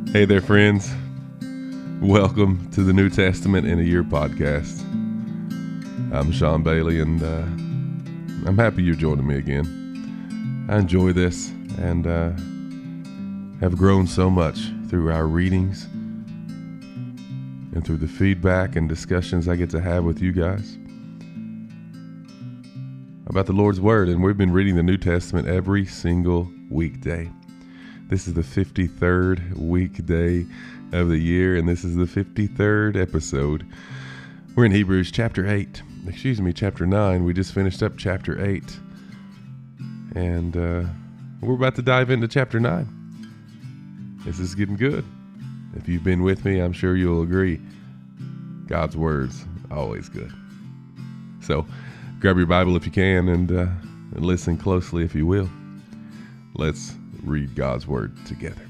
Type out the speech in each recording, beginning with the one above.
Hey there, friends. Welcome to the New Testament in a Year podcast. I'm Sean Bailey, and I'm happy you're joining me again. I enjoy this and have grown so much through our readings and through the feedback and discussions I get to have with you guys about the Lord's Word. And we've been reading the New Testament every single weekday. This is the 53rd weekday of the year, and this is the 53rd episode. We're in Hebrews chapter 9. We just finished up chapter 8, and we're about to dive into chapter 9. This is getting good. If you've been with me, I'm sure you'll agree. God's Word's always good. So grab your Bible if you can, and listen closely if you will. Let's read God's Word together.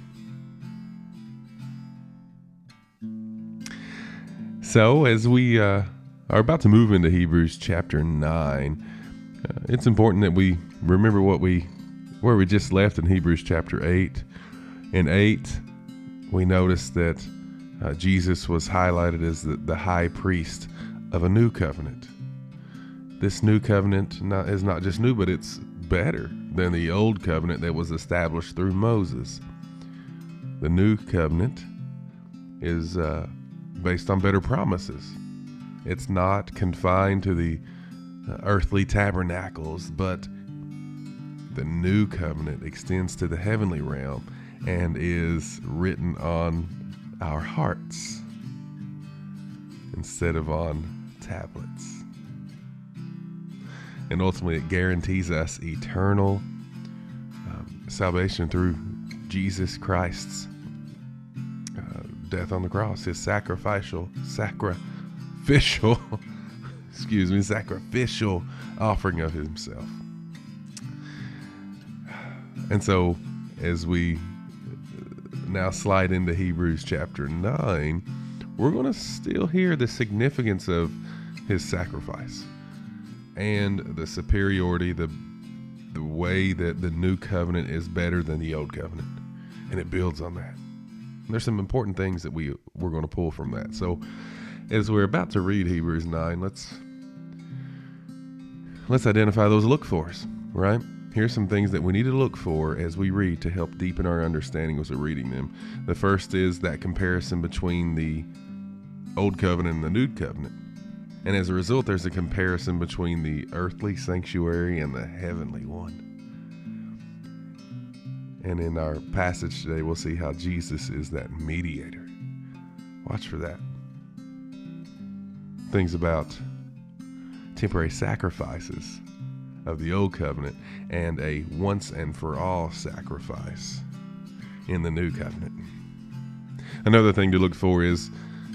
So, as we are about to move into Hebrews chapter 9, it's important that we remember where we just left in Hebrews chapter 8. In 8, we noticed that Jesus was highlighted as the high priest of a new covenant. This new covenant is not just new, but it's better than the old covenant that was established through Moses. The new covenant is based on better promises. It's not confined to the earthly tabernacles, but the new covenant extends to the heavenly realm and is written on our hearts instead of on tablets. And ultimately, it guarantees us eternal salvation through Jesus Christ's death on the cross, his sacrificial offering of himself. And so, as we now slide into Hebrews chapter 9, we're going to still hear the significance of his sacrifice and the superiority, the way that the new covenant is better than the old covenant, and it builds on that. And there's some important things that we're going to pull from that. So as we're about to read Hebrews 9, let's identify those look-fors, right? Here's some things that we need to look for as we read to help deepen our understanding as we're reading them. The first is that comparison between the old covenant and the new covenant. And as a result, there's a comparison between the earthly sanctuary and the heavenly one. And in our passage today, we'll see how Jesus is that mediator. Watch for that. Things about temporary sacrifices of the old covenant and a once and for all sacrifice in the new covenant. Another thing to look for is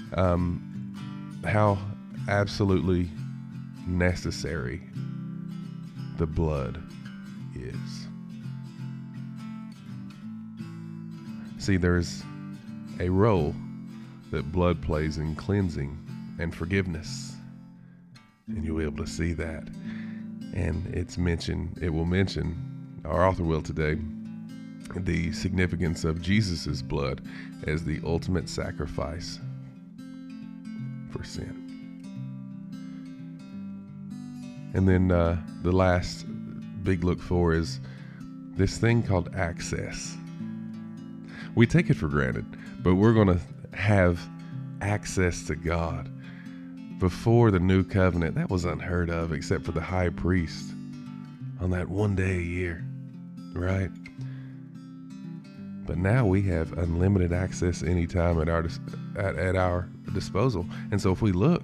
how absolutely necessary the blood is. See, there's a role that blood plays in cleansing and forgiveness, and you'll be able to see that. And it will mention, our author will today, the significance of Jesus's blood as the ultimate sacrifice for sin. And then the last big look for is this thing called access. We take it for granted, but we're going to have access to God. Before the new covenant, that was unheard of except for the high priest on that one day a year, right? But now we have unlimited access anytime at our disposal. And so if we look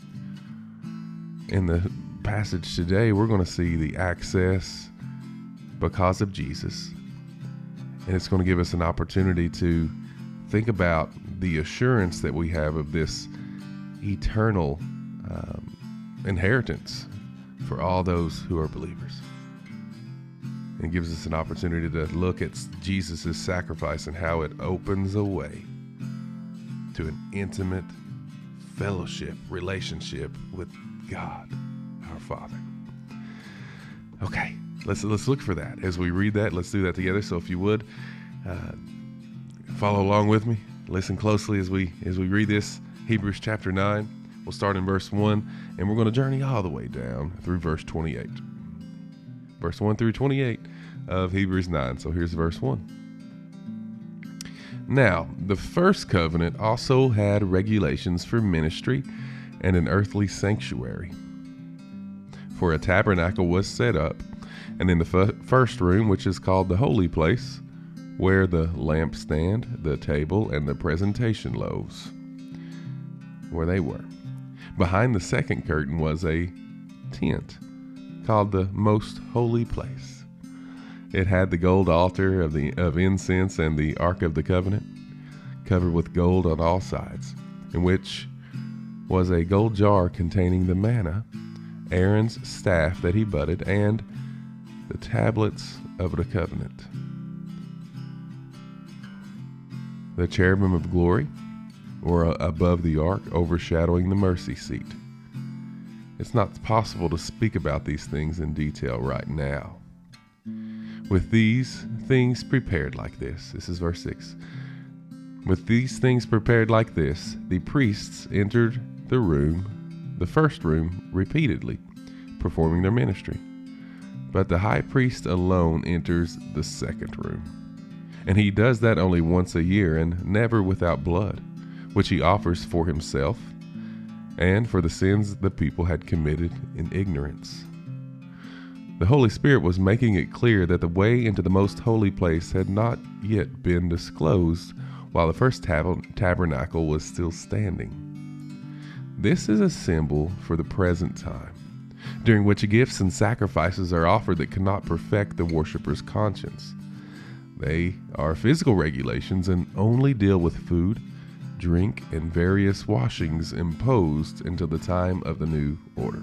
in the passage today, we're going to see the access because of Jesus, and it's going to give us an opportunity to think about the assurance that we have of this eternal inheritance for all those who are believers. And it gives us an opportunity to look at Jesus' sacrifice and how it opens a way to an intimate fellowship, relationship with God, our Father. Okay, let's look for that. As we read that, let's do that together. So if you would, follow along with me Listen closely as we read this, Hebrews chapter 9. We'll start in verse 1, and we're going to journey all the way down through verse 28. Verse 1 through 28 of Hebrews 9. So here's verse 1. Now, the first covenant also had regulations for ministry and an earthly sanctuary. For a tabernacle was set up, and in the first room, which is called the holy place, where the lampstand, the table, and the presentation loaves, where they were. Behind the second curtain was a tent called the most holy place. It had the gold altar of incense and the ark of the covenant, covered with gold on all sides, in which was a gold jar containing the manna, Aaron's staff that he budded, and the tablets of the covenant. The cherubim of glory were above the ark, overshadowing the mercy seat. It's not possible to speak about these things in detail right now. With these things prepared like this is verse 6. With these things prepared like this, the priests entered the first room, repeatedly, performing their ministry. But the high priest alone enters the second room. And he does that only once a year, and never without blood, which he offers for himself and for the sins the people had committed in ignorance. The Holy Spirit was making it clear that the way into the most holy place had not yet been disclosed while the first tabernacle was still standing. This is a symbol for the present time, during which gifts and sacrifices are offered that cannot perfect the worshiper's conscience. They are physical regulations and only deal with food, drink, and various washings imposed until the time of the new order.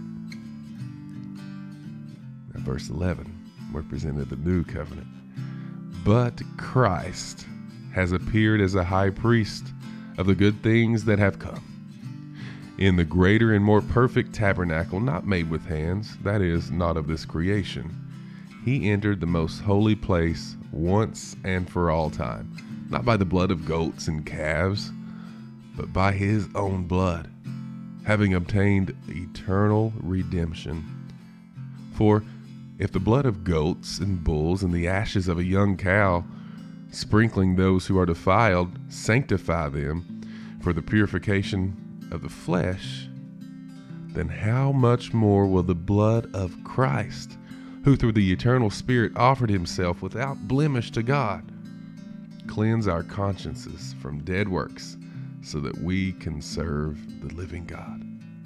Now, verse 11 represented the new covenant. But Christ has appeared as a high priest of the good things that have come, in the greater and more perfect tabernacle, not made with hands, that is, not of this creation. He entered the most holy place once and for all time, not by the blood of goats and calves, but by his own blood, having obtained eternal redemption. For if the blood of goats and bulls and the ashes of a young cow, sprinkling those who are defiled, sanctify them for the purification of the flesh, then how much more will the blood of Christ, who through the eternal Spirit offered himself without blemish to God, cleanse our consciences from dead works so that we can serve the living God.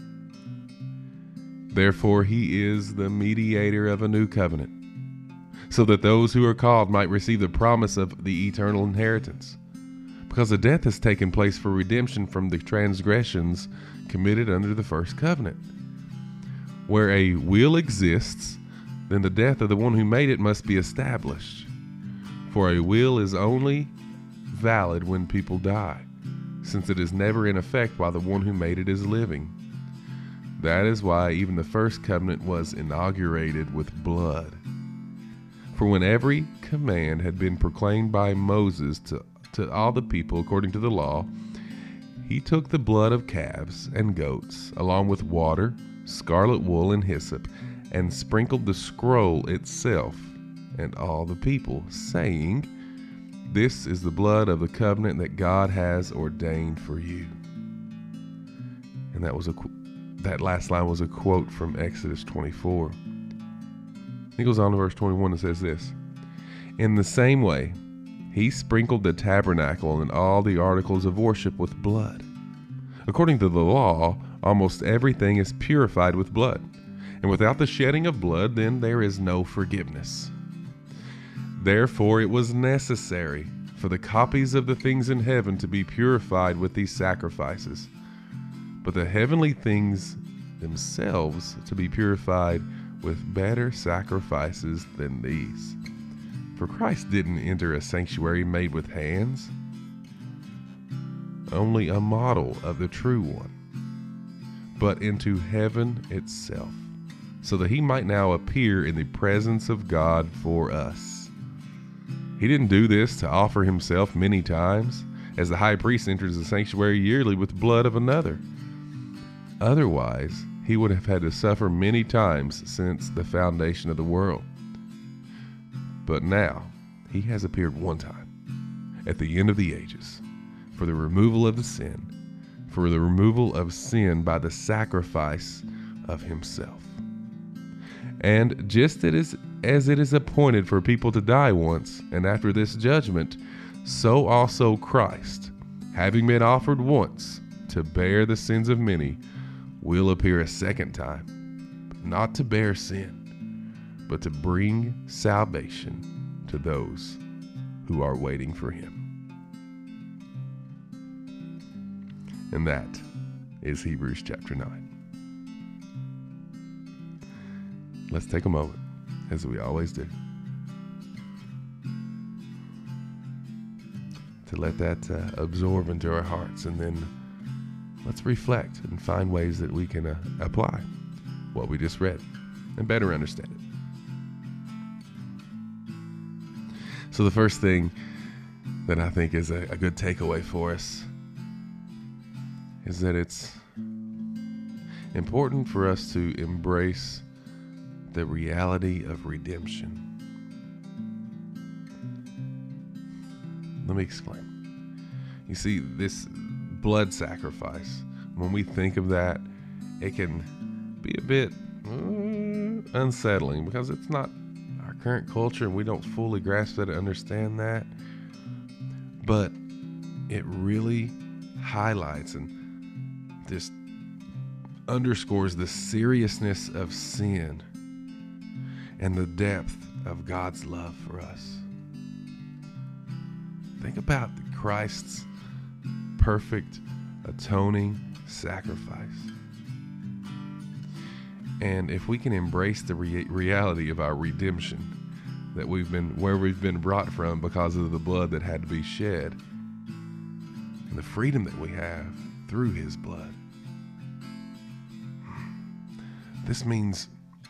Therefore he is the mediator of a new covenant, so that those who are called might receive the promise of the eternal inheritance, because a death has taken place for redemption from the transgressions committed under the first covenant. Where a will exists, then the death of the one who made it must be established. For a will is only valid when people die, since it is never in effect while the one who made it is living. That is why even the first covenant was inaugurated with blood. For when every command had been proclaimed by Moses to all the people according to the law, he took the blood of calves and goats, along with water, scarlet wool, and hyssop, and sprinkled the scroll itself and all the people, saying, "This is the blood of the covenant that God has ordained for you." And that last line was a quote from Exodus 24. He goes on to verse 21 and says this: "In the same way, he sprinkled the tabernacle and all the articles of worship with blood. According to the law, almost everything is purified with blood, and without the shedding of blood, then there is no forgiveness. Therefore it was necessary for the copies of the things in heaven to be purified with these sacrifices, but the heavenly things themselves to be purified with better sacrifices than these. For Christ didn't enter a sanctuary made with hands, only a model of the true one, but into heaven itself, so that he might now appear in the presence of God for us. He didn't do this to offer himself many times, as the high priest enters the sanctuary yearly with blood of another. Otherwise, he would have had to suffer many times since the foundation of the world. But now, he has appeared one time, at the end of the ages, for the removal of sin by the sacrifice of himself. And just as it is appointed for people to die once, and after this judgment, so also Christ, having been offered once to bear the sins of many, will appear a second time, not to bear sin, but to bring salvation to those who are waiting for him. And that is Hebrews chapter 9. Let's take a moment, as we always do, to let that absorb into our hearts, and then let's reflect and find ways that we can apply what we just read and better understand it. So the first thing that I think is a good takeaway for us is that it's important for us to embrace the reality of redemption. Let me explain. You see, this blood sacrifice, when we think of that, it can be a bit unsettling because it's not our current culture and we don't fully grasp that and understand that. But it really highlights and just underscores the seriousness of sin and the depth of God's love for us. Think about Christ's perfect atoning sacrifice. And if we can embrace the reality of our redemption, that where we've been brought from because of the blood that had to be shed, and the freedom that we have through his blood, this means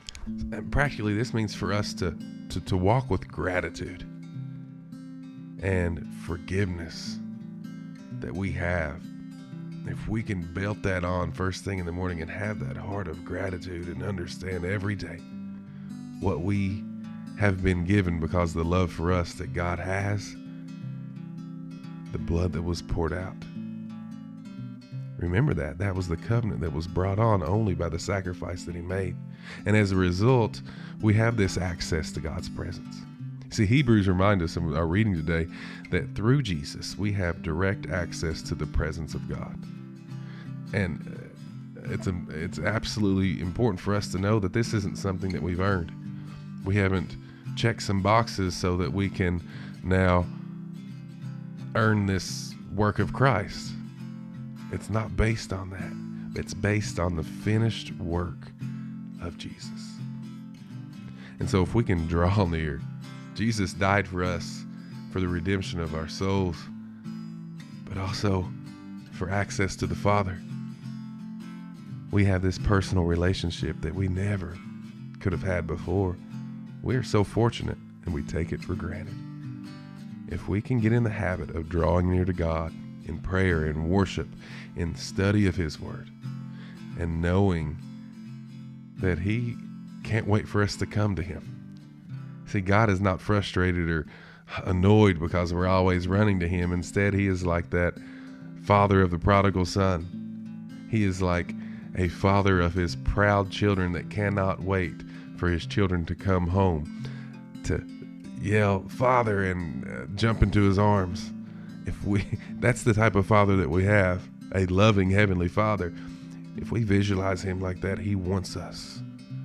for us to walk with gratitude and forgiveness that we have. If we can belt that on first thing in the morning and have that heart of gratitude and understand every day what we have been given because of the love for us that God has, the blood that was poured out. Remember that was the covenant that was brought on only by the sacrifice that he made. And as a result, we have this access to God's presence. See, Hebrews remind us in our reading today that through Jesus, we have direct access to the presence of God. And it's absolutely important for us to know that this isn't something that we've earned. We haven't checked some boxes so that we can now earn this work of Christ. It's not based on that. It's based on the finished work of Jesus. And so if we can draw near, Jesus died for us for the redemption of our souls, but also for access to the Father. We have this personal relationship that we never could have had before. We are so fortunate, and we take it for granted. If we can get in the habit of drawing near to God in prayer and worship, in study of his word, and knowing that he can't wait for us to come to him. See, God is not frustrated or annoyed because we're always running to him. Instead, he is like that father of the prodigal son. He is like a father of his proud children that cannot wait for his children to come home, to yell, "Father," and jump into his arms. That's the type of father that we have, a loving heavenly Father. If we visualize him like that, he wants us.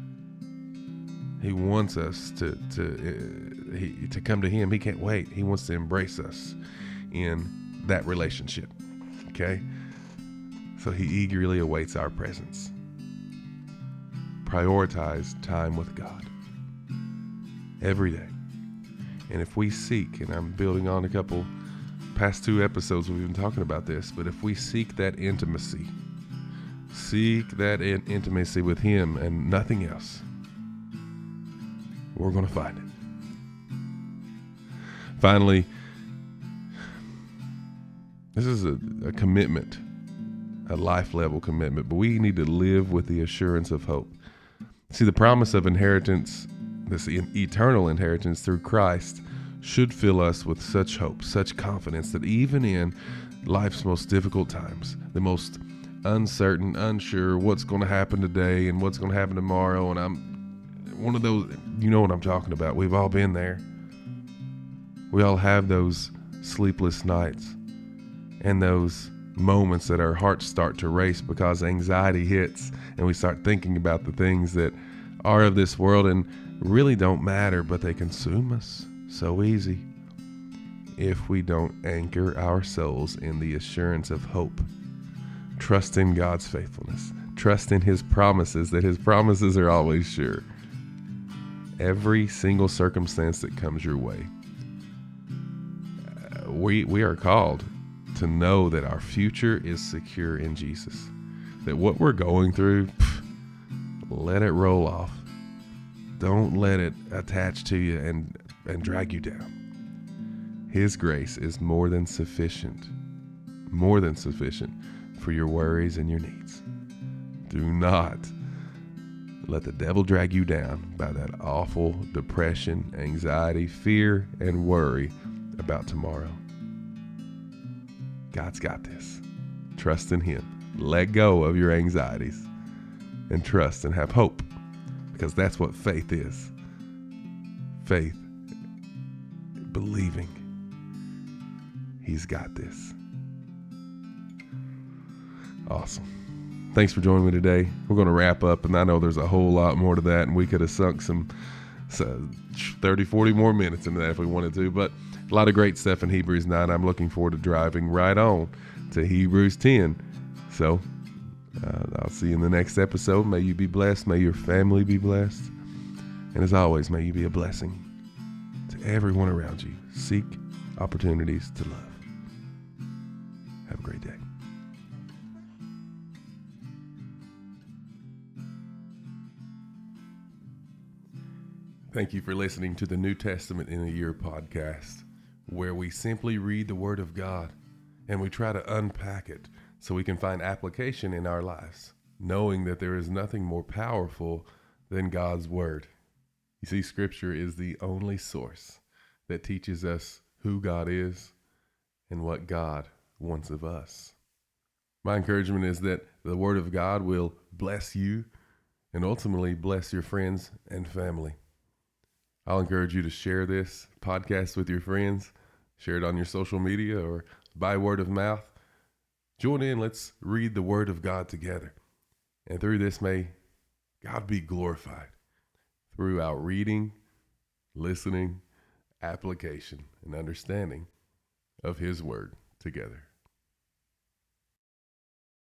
He wants us to come to him. He can't wait. He wants to embrace us in that relationship. Okay? So he eagerly awaits our presence. Prioritize time with God every day. And if we seek, and I'm building on a couple past 2 episodes we've been talking about this, but if we seek that intimacy with him and nothing else, we're going to find it. This is a commitment, a life level commitment, but we need to live with the assurance of hope. See, the promise of inheritance, this eternal inheritance through Christ, should fill us with such hope, such confidence that even in life's most difficult times, the most uncertain, unsure what's going to happen today and what's going to happen tomorrow, and I'm one of those, you know what I'm talking about. We've all been there. We all have those sleepless nights and those moments that our hearts start to race because anxiety hits and we start thinking about the things that are of this world and really don't matter, but they consume us so easy if we don't anchor our souls in the assurance of hope. Trust in God's faithfulness. Trust in His promises, that His promises are always sure. Every single circumstance that comes your way, we are called to know that our future is secure in Jesus. That what we're going through, let it roll off. Don't let it attach to you and drag you down. His grace is more than sufficient for your worries and your needs. Do not let the devil drag you down by that awful depression, anxiety, fear, and worry about tomorrow. God's got this. Trust in Him. Let go of your anxieties and trust and have hope, because that's what faith is. Faith, believing He's got this. Awesome. Thanks for joining me today. We're going to wrap up, and I know there's a whole lot more to that, and we could have sunk some 30, 40 more minutes into that if we wanted to, but a lot of great stuff in Hebrews 9. I'm looking forward to driving right on to Hebrews 10. So I'll see you in the next episode. May you be blessed. May your family be blessed. And as always, may you be a blessing to everyone around you. Seek opportunities to love. Have a great day. Thank you for listening to the New Testament in a Year podcast, where we simply read the Word of God and we try to unpack it so we can find application in our lives, knowing that there is nothing more powerful than God's Word. You see, Scripture is the only source that teaches us who God is and what God wants of us. My encouragement is that the Word of God will bless you and ultimately bless your friends and family. I'll encourage you to share this podcast with your friends, share it on your social media or by word of mouth. Join in, let's read the Word of God together. And through this, may God be glorified through our reading, listening, application, and understanding of His Word together.